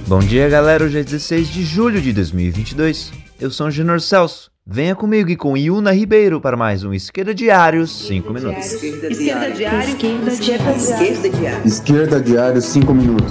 Bom dia, galera. Hoje é 16 de julho de 2022. Eu sou o Júnior Celso. Venha comigo e com Yuna Ribeiro para mais um Esquerda Diário 5 minutos. Esquerda Diário 5 minutos.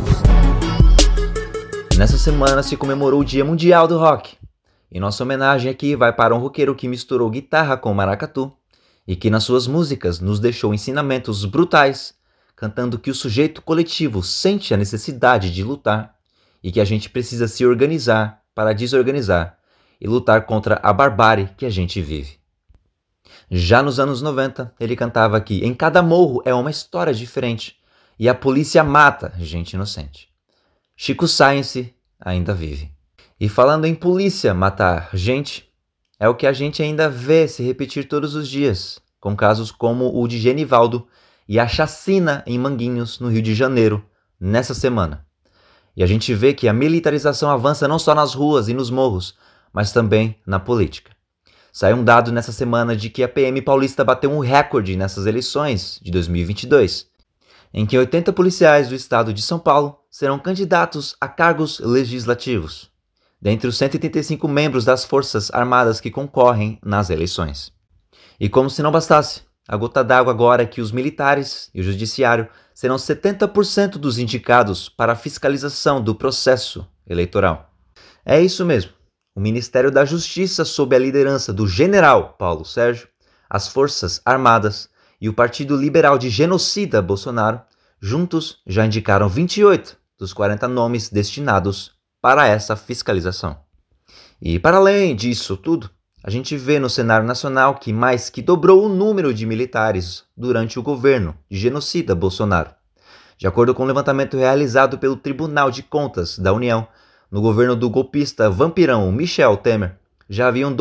Nessa semana se comemorou o Dia Mundial do Rock. E nossa homenagem aqui vai para um roqueiro que misturou guitarra com maracatu e que nas suas músicas nos deixou ensinamentos brutais, cantando que o sujeito coletivo sente a necessidade de lutar e que a gente precisa se organizar para desorganizar e lutar contra a barbárie que a gente vive. Já nos anos 90, ele cantava que em cada morro é uma história diferente e a polícia mata gente inocente. Chico Science ainda vive. E falando em polícia matar gente, é o que a gente ainda vê se repetir todos os dias, com casos como o de Genivaldo e a chacina em Manguinhos, no Rio de Janeiro, nessa semana. E a gente vê que a militarização avança não só nas ruas e nos morros, mas também na política. Saiu um dado nessa semana de que a PM paulista bateu um recorde nessas eleições de 2022, em que 80 policiais do estado de São Paulo serão candidatos a cargos legislativos, dentre os 185 membros das Forças Armadas que concorrem nas eleições. E como se não bastasse, a gota d'água agora é que os militares e o judiciário serão 70% dos indicados para a fiscalização do processo eleitoral. É isso mesmo. O Ministério da Justiça, sob a liderança do general Paulo Sérgio, as Forças Armadas e o Partido Liberal de Genocida Bolsonaro, juntos já indicaram 28 dos 40 nomes destinados para essa fiscalização. E para além disso tudo, a gente vê no cenário nacional que mais que dobrou o número de militares durante o governo de genocida Bolsonaro. De acordo com o levantamento realizado pelo Tribunal de Contas da União, no governo do golpista vampirão Michel Temer, já haviam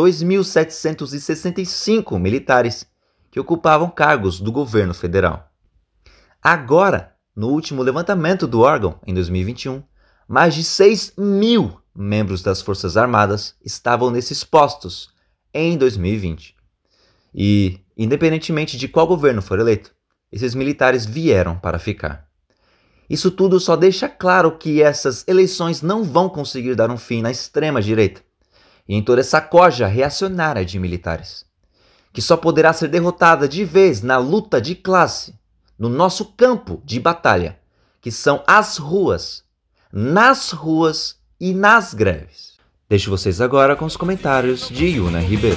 2.765 militares que ocupavam cargos do governo federal. Agora, no último levantamento do órgão, em 2021, mais de 6.000 membros das Forças Armadas estavam nesses postos em 2020. E, independentemente de qual governo for eleito, esses militares vieram para ficar. Isso tudo só deixa claro que essas eleições não vão conseguir dar um fim na extrema-direita e em toda essa corja reacionária de militares, que só poderá ser derrotada de vez na luta de classe, no nosso campo de batalha, que são as ruas, nas ruas e nas greves. Deixo vocês agora com os comentários de Yuna Ribeiro.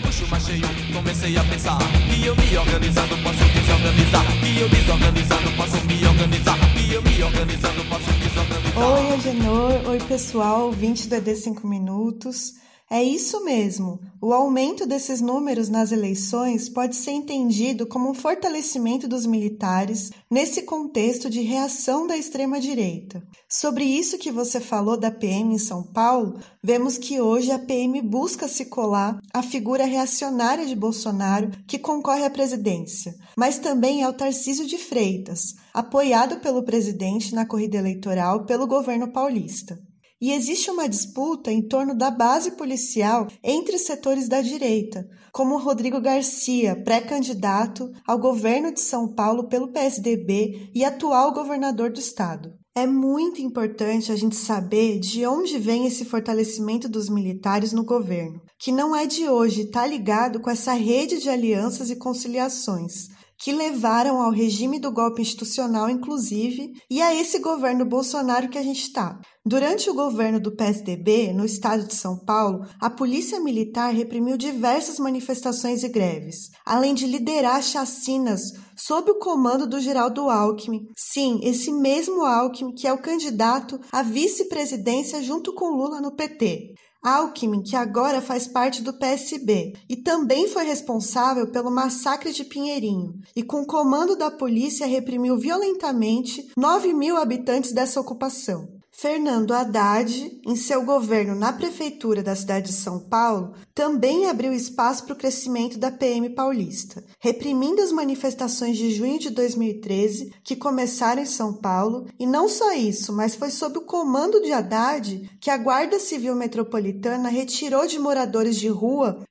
Comecei a pensar que eu me organizando posso desorganizar, que eu desorganizando posso me organizar, que eu me organizando posso desorganizar. Oi, Agenor. Oi, pessoal, ouvinte do ED 5 Minutos. É isso mesmo. O aumento desses números nas eleições pode ser entendido como um fortalecimento dos militares nesse contexto de reação da extrema-direita. Sobre isso que você falou da PM em São Paulo, vemos que hoje a PM busca se colar à figura reacionária de Bolsonaro que concorre à presidência, mas também ao Tarcísio de Freitas, apoiado pelo presidente na corrida eleitoral pelo governo paulista. E existe uma disputa em torno da base policial entre setores da direita, como Rodrigo Garcia, pré-candidato ao governo de São Paulo pelo PSDB e atual governador do estado. É muito importante a gente saber de onde vem esse fortalecimento dos militares no governo, que não é de hoje, está ligado com essa rede de alianças e conciliações, que levaram ao regime do golpe institucional, inclusive, e a esse governo Bolsonaro que a gente está. Durante o governo do PSDB, no estado de São Paulo, a polícia militar reprimiu diversas manifestações e greves, além de liderar chacinas sob o comando do Geraldo Alckmin. Sim, esse mesmo Alckmin que é o candidato à vice-presidência junto com Lula no PT. Alckmin, que agora faz parte do PSB e também foi responsável pelo massacre de Pinheirinho e com o comando da polícia reprimiu violentamente 9.000 habitantes dessa ocupação. Fernando Haddad, em seu governo na prefeitura da cidade de São Paulo, também abriu espaço para o crescimento da PM paulista, reprimindo as manifestações de junho de 2013, que começaram em São Paulo, e não só isso, mas foi sob o comando de Haddad que a Guarda Civil Metropolitana retirou de moradores de rua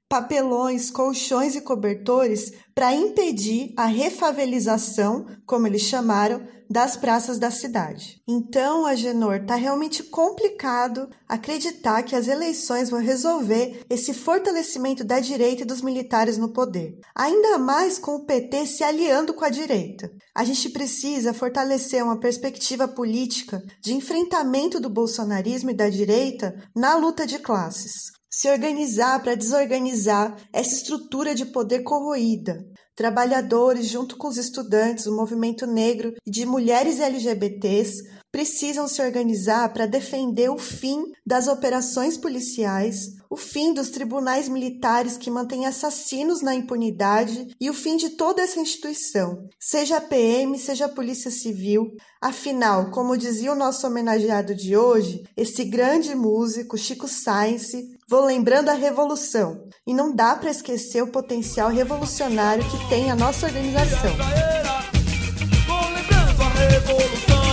papelões, colchões e cobertores para impedir a refavelização, como eles chamaram, das praças da cidade. Então, Agenor, está realmente complicado acreditar que as eleições vão resolver esse fortalecimento da direita e dos militares no poder. Ainda mais com o PT se aliando com a direita. A gente precisa fortalecer uma perspectiva política de enfrentamento do bolsonarismo e da direita na luta de classes. Se organizar para desorganizar essa estrutura de poder corroída. Trabalhadores, junto com os estudantes, o movimento negro e de mulheres LGBTs, precisam se organizar para defender o fim das operações policiais, o fim dos tribunais militares que mantêm assassinos na impunidade e o fim de toda essa instituição, seja a PM, seja a Polícia Civil. Afinal, como dizia o nosso homenageado de hoje, esse grande músico, Chico Science, vou lembrando a revolução. E não dá para esquecer o potencial revolucionário que tem a nossa organização. Vou lembrando a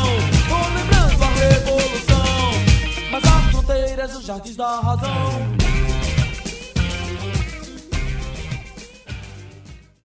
revolução, mas há fronteiras, os jardins da razão.